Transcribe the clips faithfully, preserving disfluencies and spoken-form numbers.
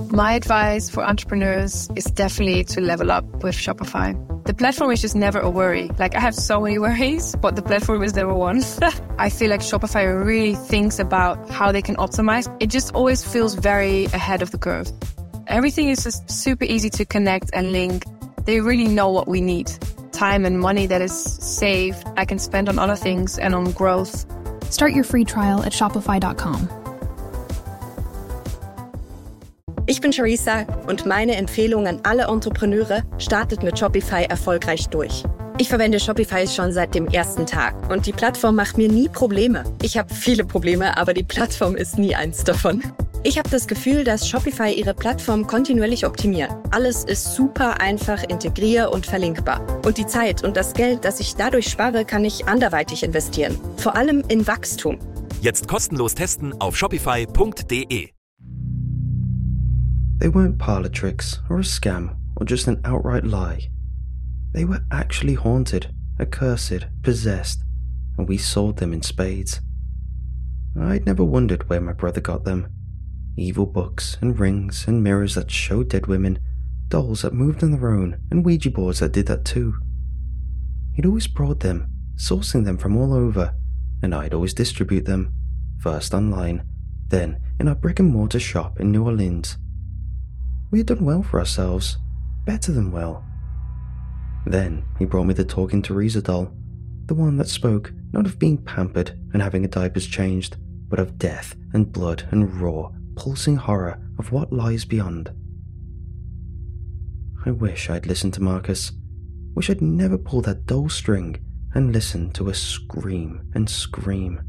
My advice for entrepreneurs is definitely to level up with Shopify. The platform is just never a worry. Like, I have so many worries, but the platform is never one. I feel like Shopify really thinks about how they can optimize. It just always feels very ahead of the curve. Everything is just super easy to connect and link. They really know what we need. Time and money that is saved, I can spend on other things and on growth. Start your free trial at shopify dot com. Ich bin Charissa und meine Empfehlung an alle Entrepreneure: startet mit Shopify erfolgreich durch. Ich verwende Shopify schon seit dem ersten Tag und die Plattform macht mir nie Probleme. Ich habe viele Probleme, aber die Plattform ist nie eins davon. Ich habe das Gefühl, dass Shopify ihre Plattform kontinuierlich optimiert. Alles ist super einfach integrier- und verlinkbar. Und die Zeit und das Geld, das ich dadurch spare, kann ich anderweitig investieren. Vor allem in Wachstum. Jetzt kostenlos testen auf shopify punkt de. They weren't parlor tricks or a scam or just an outright lie. They were actually haunted, accursed, possessed, and we sold them in spades. I'd never wondered where my brother got them. Evil books and rings and mirrors that showed dead women, dolls that moved on their own, and Ouija boards that did that too. He'd always brought them, sourcing them from all over, and I'd always distribute them, first online, then in our brick-and-mortar shop in New Orleans. We had done well for ourselves, better than well. Then he brought me the Talking Teresa doll, the one that spoke not of being pampered and having her diapers changed, but of death and blood and raw, pulsing horror of what lies beyond. I wish I'd listened to Marcus. Wish I'd never pulled that dull string and listened to her scream and scream.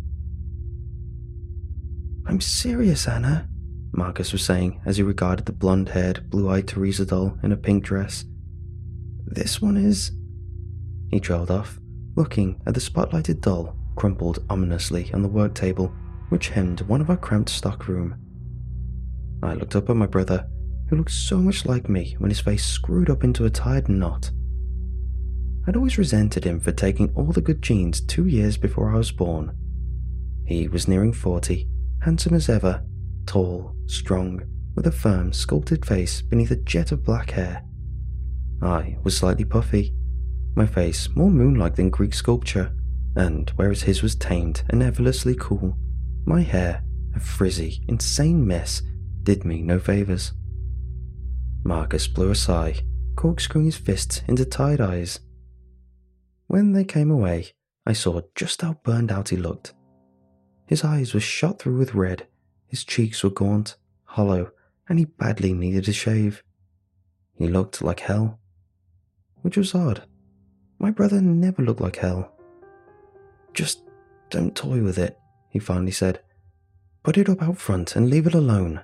"I'm serious, Anna," Marcus was saying as he regarded the blonde-haired, blue-eyed Teresa doll in a pink dress. "This one is..." He trailed off, looking at the spotlighted doll crumpled ominously on the work table, which hemmed one of our cramped stockroom. I looked up at my brother, who looked so much like me when his face screwed up into a tired knot. I'd always resented him for taking all the good genes two years before I was born. He was nearing forty, handsome as ever, tall, strong, with a firm, sculpted face beneath a jet of black hair. I was slightly puffy, my face more moon-like than Greek sculpture, and whereas his was tamed and effortlessly cool, my hair, a frizzy, insane mess, did me no favours. Marcus blew a sigh, corkscrewing his fists into tired eyes. When they came away, I saw just how burned out he looked. His eyes were shot through with red, his cheeks were gaunt, hollow, and he badly needed a shave. He looked like hell. Which was odd. My brother never looked like hell. "Just don't toy with it," he finally said. "Put it up out front and leave it alone."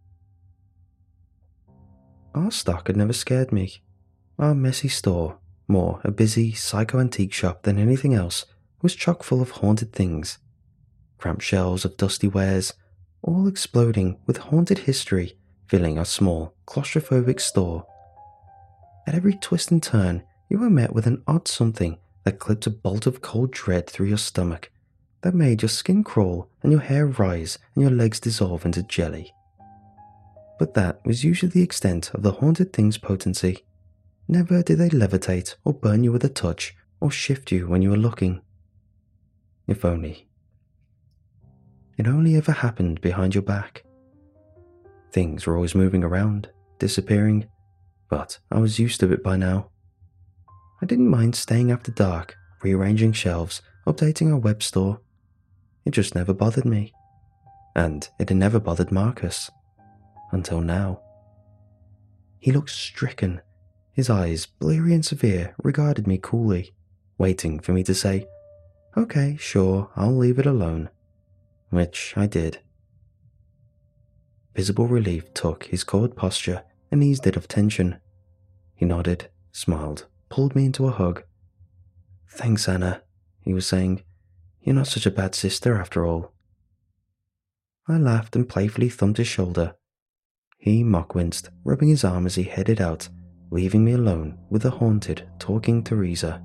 Our stock had never scared me. Our messy store, more a busy psycho-antique shop than anything else, was chock full of haunted things. Cramped shelves of dusty wares, all exploding with haunted history, filling our small, claustrophobic store. At every twist and turn, you were met with an odd something that clipped a bolt of cold dread through your stomach, that made your skin crawl and your hair rise and your legs dissolve into jelly. But that was usually the extent of the haunted thing's potency. Never did they levitate or burn you with a touch or shift you when you were looking. If only. It only ever happened behind your back. Things were always moving around, disappearing, but I was used to it by now. I didn't mind staying after dark, rearranging shelves, updating our web store. It just never bothered me. And it had never bothered Marcus. Until now. He looked stricken. His eyes, bleary and severe, regarded me coolly, waiting for me to say, "Okay, sure, I'll leave it alone." Which I did. Visible relief took his cold posture and eased it of tension. He nodded, smiled, pulled me into a hug. "Thanks, Anna," he was saying. "You're not such a bad sister after all." I laughed and playfully thumped his shoulder. He mock-winced, rubbing his arm as he headed out, leaving me alone with the haunted, talking Teresa.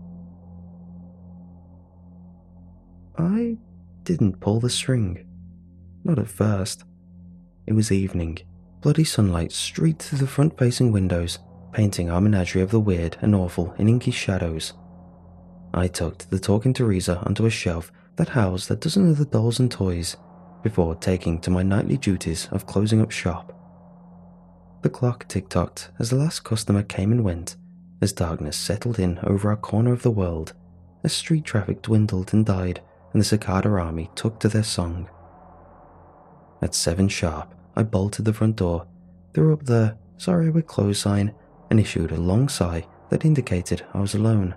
I didn't pull the string. Not at first. It was evening, Bloody sunlight streaked through the front-facing windows, painting our menagerie of the weird and awful in inky shadows. I tucked the Talking Teresa onto a shelf that housed a dozen of the dolls and toys, before taking to my nightly duties of closing up shop. The clock tick-tocked as the last customer came and went, as darkness settled in over our corner of the world, as street traffic dwindled and died, and the cicada army took to their song. At seven sharp, I bolted the front door, threw up the "sorry we're closed" sign, and issued a long sigh that indicated I was alone.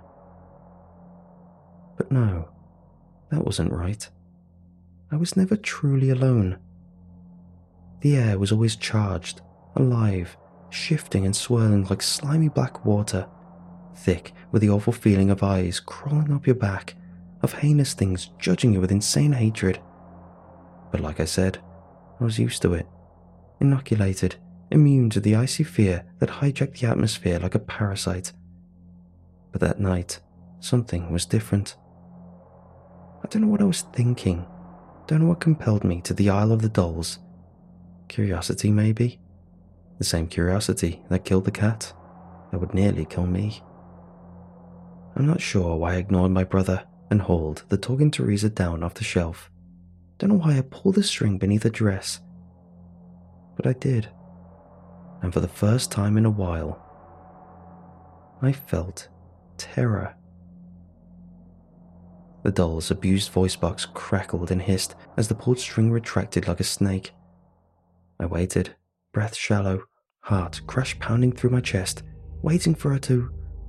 But no, that wasn't right. I was never truly alone. The air was always charged, alive, shifting and swirling like slimy black water, thick with the awful feeling of eyes crawling up your back, of heinous things judging you with insane hatred. But like I said, I was used to it, inoculated, immune to the icy fear that hijacked the atmosphere like a parasite. But that night, something was different. I don't know what I was thinking, don't know what compelled me to the Isle of the Dolls. Curiosity, maybe? The same curiosity that killed the cat, that would nearly kill me. I'm not sure why I ignored my brother and hauled the Talking Teresa down off the shelf. Don't know why I pulled the string beneath her dress. But I did. And for the first time in a while, I felt terror. The doll's abused voice box crackled and hissed as the pulled string retracted like a snake. I waited, breath shallow, heart crash pounding through my chest, waiting for her to...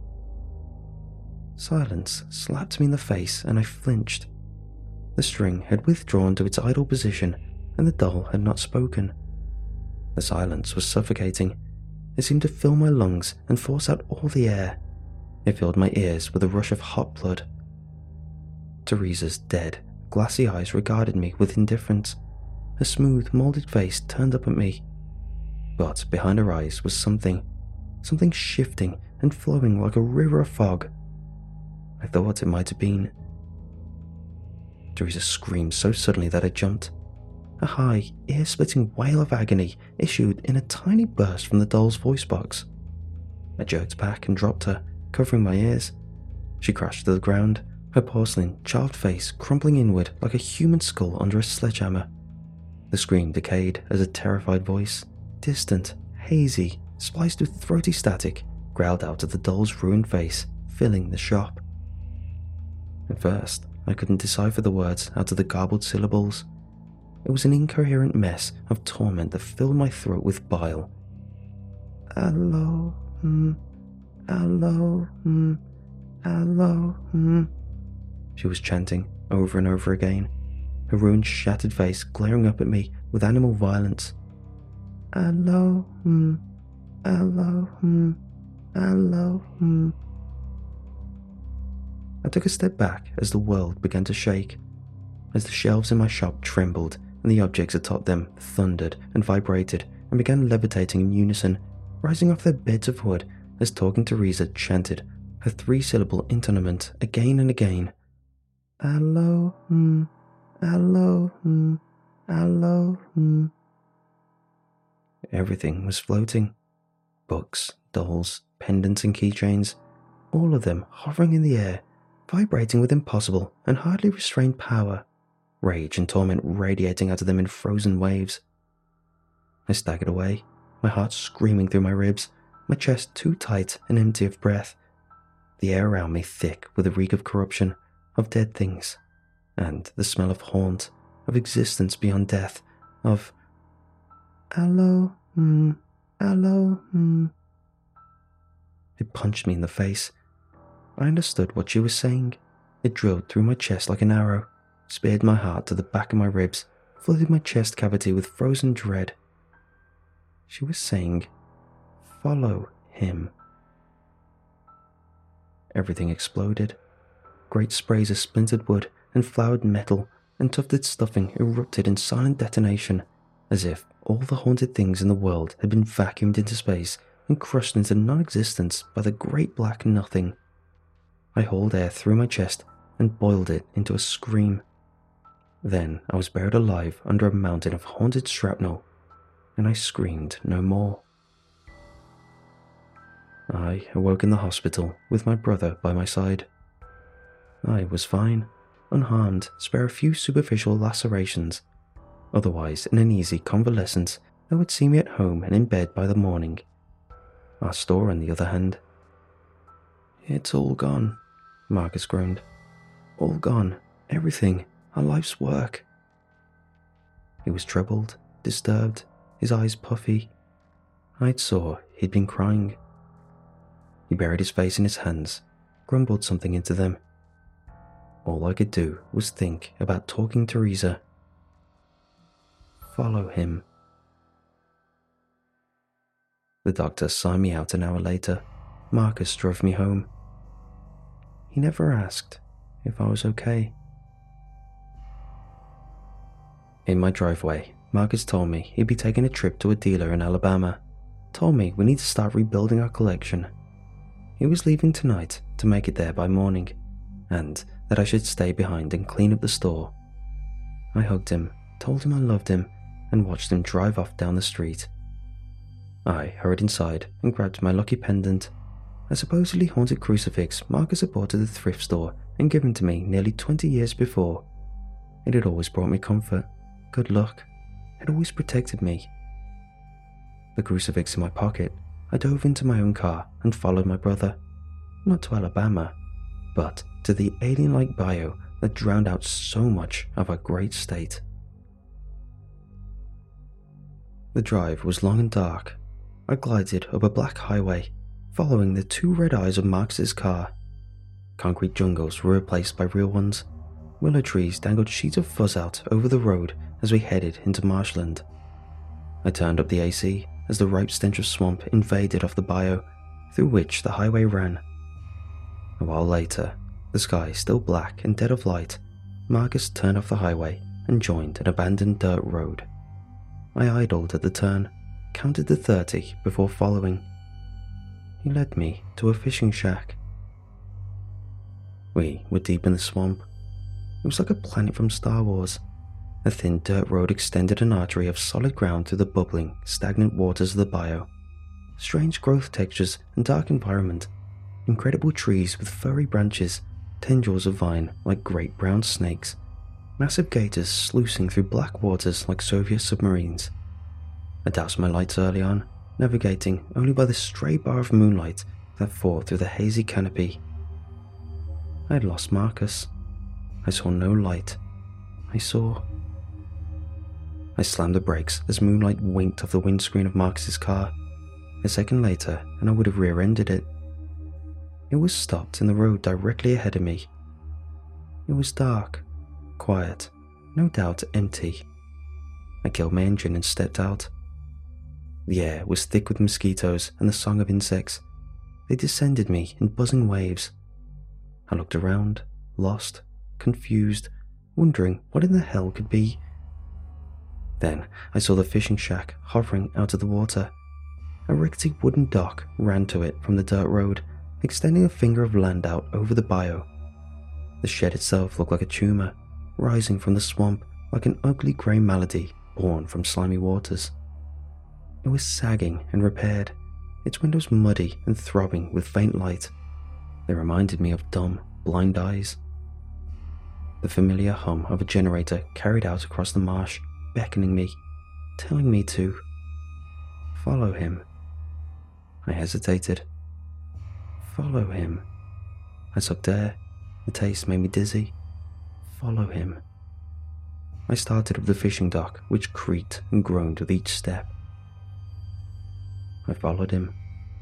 Silence slapped me in the face and I flinched. The string had withdrawn to its idle position and the doll had not spoken. The silence was suffocating. It seemed to fill my lungs and force out all the air. It filled my ears with a rush of hot blood. Teresa's dead, glassy eyes regarded me with indifference. Her smooth, moulded face turned up at me. But behind her eyes was something, something shifting and flowing like a river of fog. I thought it might have been... Teresa screamed so suddenly that I jumped. A high, ear-splitting wail of agony issued in a tiny burst from the doll's voice box. I jerked back and dropped her, covering my ears. She crashed to the ground, her porcelain, child face crumpling inward like a human skull under a sledgehammer. The scream decayed as a terrified voice, distant, hazy, spliced with throaty static, growled out of the doll's ruined face, filling the shop. At first, I couldn't decipher the words out of the garbled syllables. It was an incoherent mess of torment that filled my throat with bile. Hello, mm, hello, mm, hello, mm. She was chanting over and over again, her ruined, shattered face glaring up at me with animal violence. Hello, mm, hello, mm, hello, mm. I took a step back as the world began to shake, as the shelves in my shop trembled and the objects atop them thundered and vibrated and began levitating in unison, rising off their beds of wood as Talking Teresa chanted her three-syllable intonament again and again. Hello, mm, hello, mm, hello, mm. Everything was floating. Books, dolls, pendants and keychains, all of them hovering in the air, vibrating with impossible and hardly restrained power, rage and torment radiating out of them in frozen waves. I staggered away, my heart screaming through my ribs, my chest too tight and empty of breath, the air around me thick with the reek of corruption, of dead things, and the smell of haunt, of existence beyond death, of... Hello, mm, hello, mm. It punched me in the face. I understood what she was saying. It drilled through my chest like an arrow, speared my heart to the back of my ribs, flooded my chest cavity with frozen dread. She was saying, follow him. Everything exploded. Great sprays of splintered wood and flowered metal and tufted stuffing erupted in silent detonation, as if all the haunted things in the world had been vacuumed into space and crushed into non-existence by the great black nothing. I hauled air through my chest and boiled it into a scream. Then I was buried alive under a mountain of haunted shrapnel. and I screamed no more. I awoke in the hospital with my brother by my side. I was fine, unharmed, spare a few superficial lacerations, otherwise in an easy convalescence that would see me at home and in bed by the morning. Our store, on the other hand. "It's all gone," Marcus groaned. "All gone. Everything. Our life's work." He was troubled, disturbed, his eyes puffy. I saw he'd been crying. He buried his face in his hands, grumbled something into them. All I could do was think about talking to Teresa. Follow him. The doctor signed me out an hour later. Marcus drove me home. He never asked if I was okay. In my driveway, Marcus told me he'd be taking a trip to a dealer in Alabama. Told me we need to start rebuilding our collection. He was leaving tonight to make it there by morning, and that I should stay behind and clean up the store. I hugged him, told him I loved him, and watched him drive off down the street. I hurried inside and grabbed my lucky pendant, a supposedly haunted crucifix Marcus had bought at the thrift store and given to me nearly twenty years before. It had always brought me comfort, good luck, had always protected me. The crucifix in my pocket, I dove into my own car and followed my brother, not to Alabama, but to the alien-like bayou that drowned out so much of our great state. The drive was long and dark. I glided up a black highway, following the two red eyes of Marcus's car. Concrete jungles were replaced by real ones. Willow trees dangled sheets of fuzz out over the road as we headed into marshland. I turned up the A C as the ripe stench of swamp invaded off the bayou through which the highway ran. A while later, the sky still black and dead of light, Marcus turned off the highway and joined an abandoned dirt road. I idled at the turn, counted to thirty before following. He led me to a fishing shack. We were deep in the swamp. It was like a planet from Star Wars. A thin dirt road extended an artery of solid ground through the bubbling, stagnant waters of the bayou. Strange growth textures and dark environment. Incredible trees with furry branches, tendrils of vine like great brown snakes. Massive gators sluicing through black waters like Soviet submarines. I doused my lights early on, navigating only by the stray bar of moonlight that fought through the hazy canopy. I had lost Marcus. I saw no light. I saw... I slammed the brakes as moonlight winked off the windscreen of Marcus's car. A second later, and I would have rear-ended it. It was stopped in the road directly ahead of me. It was dark, quiet, no doubt empty. I killed my engine and stepped out. The air was thick with mosquitoes and the song of insects. They descended me in buzzing waves. I looked around, lost, confused, wondering what in the hell could be. Then I saw the fishing shack hovering out of the water. A rickety wooden dock ran to it from the dirt road, extending a finger of land out over the bayou. The shed itself looked like a tumor, rising from the swamp like an ugly grey malady born from slimy waters. It was sagging and repaired, its windows muddy and throbbing with faint light. They reminded me of dumb, blind eyes. The familiar hum of a generator carried out across the marsh, beckoning me, telling me to follow him. I hesitated. Follow him. I sucked air. The taste made me dizzy. Follow him. I started up the fishing dock, which creaked and groaned with each step. I followed him.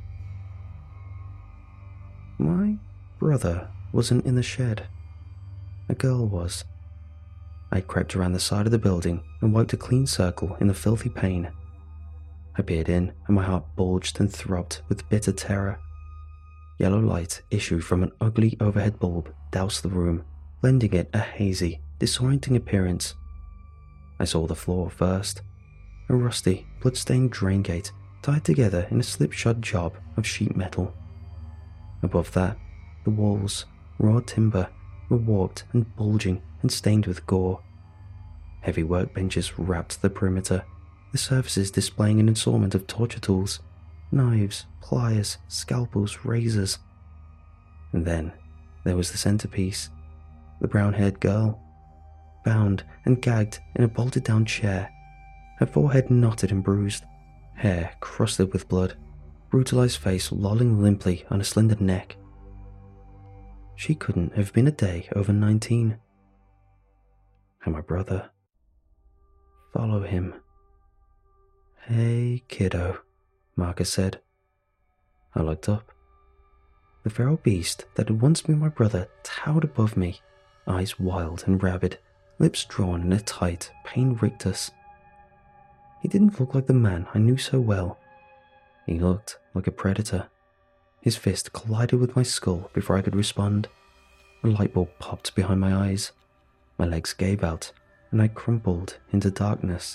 My brother wasn't in the shed. A girl was. I crept around the side of the building and wiped a clean circle in the filthy pain. I peered in and my heart bulged and throbbed with bitter terror. Yellow light issued from an ugly overhead bulb doused the room, lending it a hazy, disorienting appearance. I saw the floor first, a rusty, blood-stained drain gate tied together in a slipshod job of sheet metal. Above that, the walls, raw timber, were warped and bulging and stained with gore. Heavy workbenches wrapped the perimeter, the surfaces displaying an assortment of torture tools, knives, pliers, scalpels, razors. And then there was the centerpiece, the brown-haired girl, bound and gagged in a bolted-down chair, her forehead knotted and bruised, hair crusted with blood, brutalized face lolling limply on a slender neck. She couldn't have been a day over nineteen. And my brother. Follow him. Hey, kiddo, Marcus said. I looked up. The feral beast that had once been my brother towered above me, eyes wild and rabid, lips drawn in a tight, pain rictus. He didn't look like the man I knew so well. He looked like a predator. His fist collided with my skull before I could respond. A light bulb popped behind my eyes. My legs gave out, and I crumpled into darkness.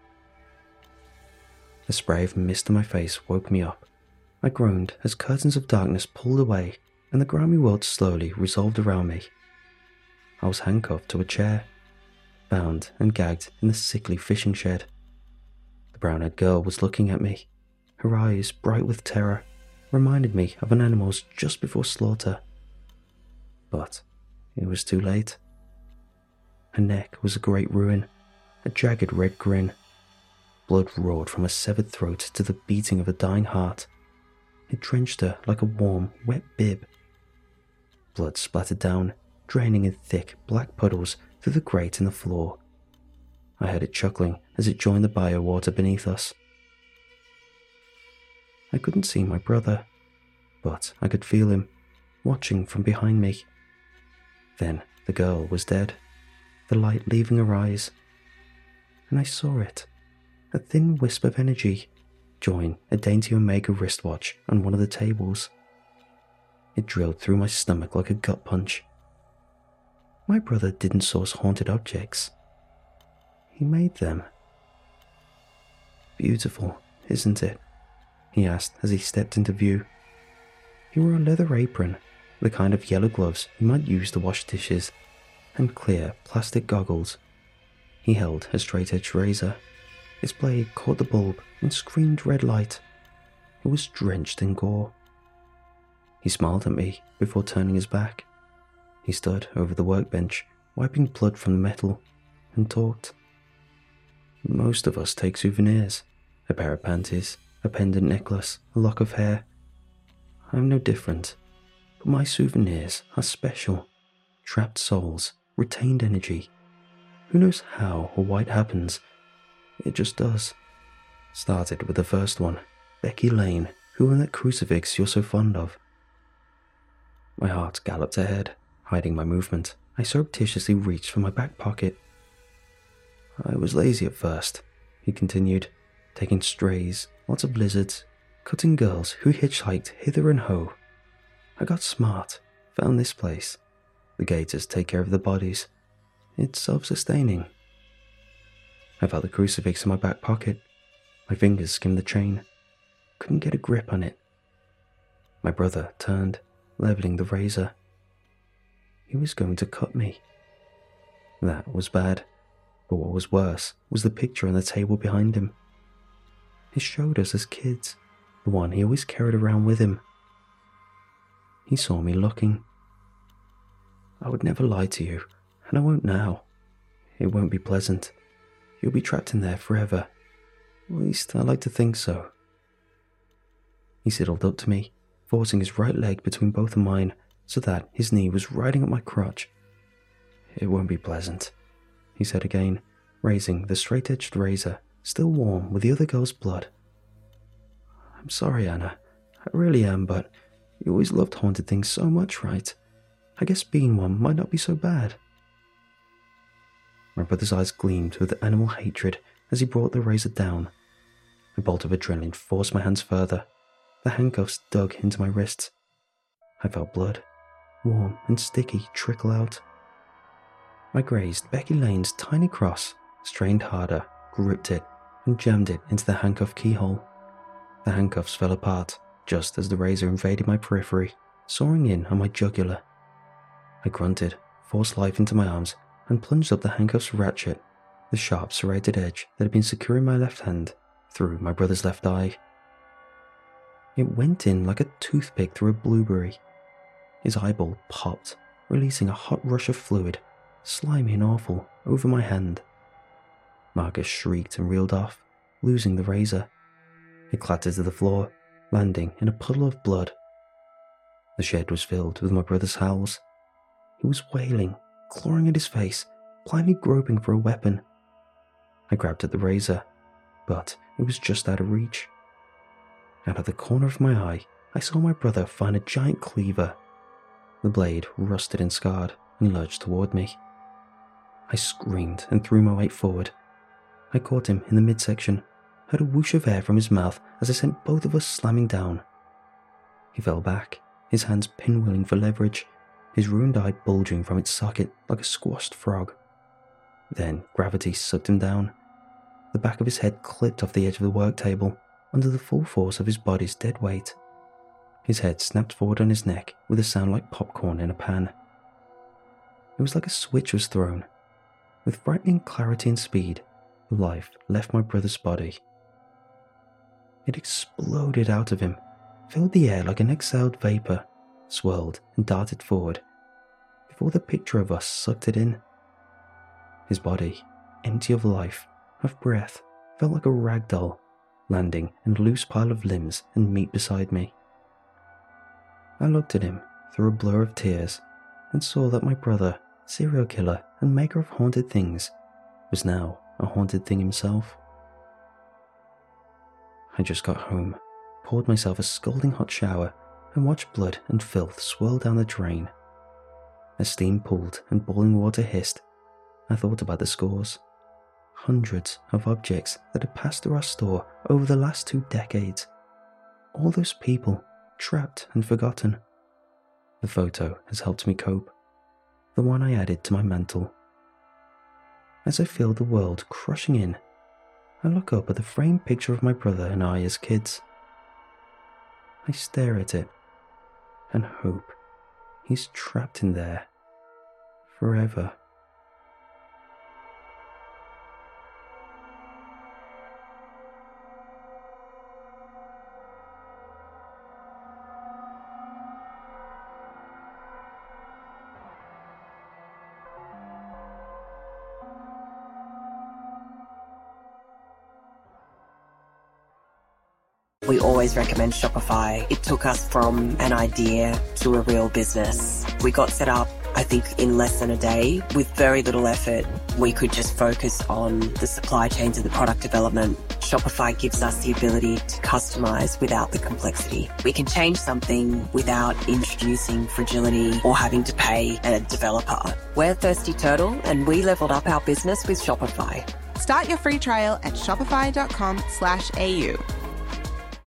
A spray of mist on my face woke me up. I groaned as curtains of darkness pulled away and the grimy world slowly resolved around me. I was handcuffed to a chair, bound and gagged in the sickly fishing shed. The brown-haired girl was looking at me. Her eyes, bright with terror, reminded me of an animal's just before slaughter. But it was too late. Her neck was a great ruin, a jagged red grin. Blood roared from a severed throat to the beating of a dying heart. It drenched her like a warm, wet bib. Blood splattered down, draining in thick, black puddles through the grate in the floor. I heard it chuckling as it joined the bio water beneath us. I couldn't see my brother, but I could feel him, watching from behind me. Then the girl was dead, the light leaving her eyes. And I saw it, a thin wisp of energy, join a dainty Omega wristwatch on one of the tables. It drilled through my stomach like a gut punch. My brother didn't source haunted objects. He made them. Beautiful, isn't it? He asked as he stepped into view. He wore a leather apron, the kind of yellow gloves you might use to wash dishes, and clear plastic goggles. He held a straight-edged razor. Its blade caught the bulb and screamed red light. It was drenched in gore. He smiled at me before turning his back. He stood over the workbench, wiping blood from the metal, and talked. Most of us take souvenirs, a pair of panties, a pendant necklace, a lock of hair. I'm no different, but my souvenirs are special. Trapped souls, retained energy. Who knows how or why it happens? It just does. Started with the first one, Becky Lane, who won that crucifix you're so fond of. My heart galloped ahead, hiding my movement. I surreptitiously reached for my back pocket. I was lazy at first, he continued, taking strays, lots of lizards, cutting girls who hitchhiked hither and ho. I got smart, found this place. The gators take care of the bodies. It's self-sustaining. I felt the crucifix in my back pocket. My fingers skimmed the chain. Couldn't get a grip on it. My brother turned, leveling the razor. He was going to cut me. That was bad, but what was worse was the picture on the table behind him. It showed us as kids, the one he always carried around with him. He saw me looking. I would never lie to you, and I won't now. It won't be pleasant. You'll be trapped in there forever. At least I like to think so. He sidled up to me, forcing his right leg between both of mine so that his knee was riding up my crotch. It won't be pleasant, he said again, raising the straight-edged razor, still warm with the other girl's blood. I'm sorry, Anna. I really am, but you always loved haunted things so much, right? I guess being one might not be so bad. My brother's eyes gleamed with animal hatred as he brought the razor down. A bolt of adrenaline forced my hands further. The handcuffs dug into my wrists. I felt blood, warm and sticky, trickle out. I grazed Becky Lane's tiny cross, strained harder, gripped it, and jammed it into the handcuff keyhole. The handcuffs fell apart just as the razor invaded my periphery, soaring in on my jugular. I grunted, forced life into my arms, and plunged up the handcuffs ratchet. The the sharp serrated edge that had been securing my left hand through my brother's left eye. It went in like a toothpick through a blueberry. His eyeball popped, releasing a hot rush of fluid, slimy and awful, over my hand. Marcus shrieked and reeled off, losing the razor. It clattered to the floor, landing in a puddle of blood. The shed was filled with my brother's howls. He was wailing, clawing at his face, blindly groping for a weapon. I grabbed at the razor, but it was just out of reach. Out of the corner of my eye, I saw my brother find a giant cleaver. The blade, rusted and scarred, and lurched toward me. I screamed and threw my weight forward. I caught him in the midsection, heard a whoosh of air from his mouth as I sent both of us slamming down. He fell back, his hands pinwheeling for leverage, his ruined eye bulging from its socket like a squashed frog. Then gravity sucked him down. The back of his head clipped off the edge of the work table under the full force of his body's dead weight. His head snapped forward on his neck with a sound like popcorn in a pan. It was like a switch was thrown. With frightening clarity and speed, the life left my brother's body. It exploded out of him, filled the air like an exhaled vapor, swirled and darted forward, before the picture of us sucked it in. His body, empty of life, of breath, felt like a rag doll, landing in a loose pile of limbs and meat beside me. I looked at him through a blur of tears and saw that my brother, serial killer and maker of haunted things, was now a haunted thing himself. I just got home, poured myself a scalding hot shower, and watched blood and filth swirl down the drain. As steam pooled and boiling water hissed, I thought about the scores. Hundreds of objects that had passed through our store over the last two decades. All those people, trapped and forgotten. The photo has helped me cope. The one I added to my mantle. As I feel the world crushing in, I look up at the framed picture of my brother and I as kids. I stare at it and hope he's trapped in there forever. We always recommend Shopify. It took us from an idea to a real business. We got set up, I think, in less than a day with very little effort. We could just focus on the supply chain to the product development. Shopify gives us the ability to customize without the complexity. We can change something without introducing fragility or having to pay a developer. We're Thirsty Turtle, and we leveled up our business with Shopify. Start your free trial at shopify.com slash AU.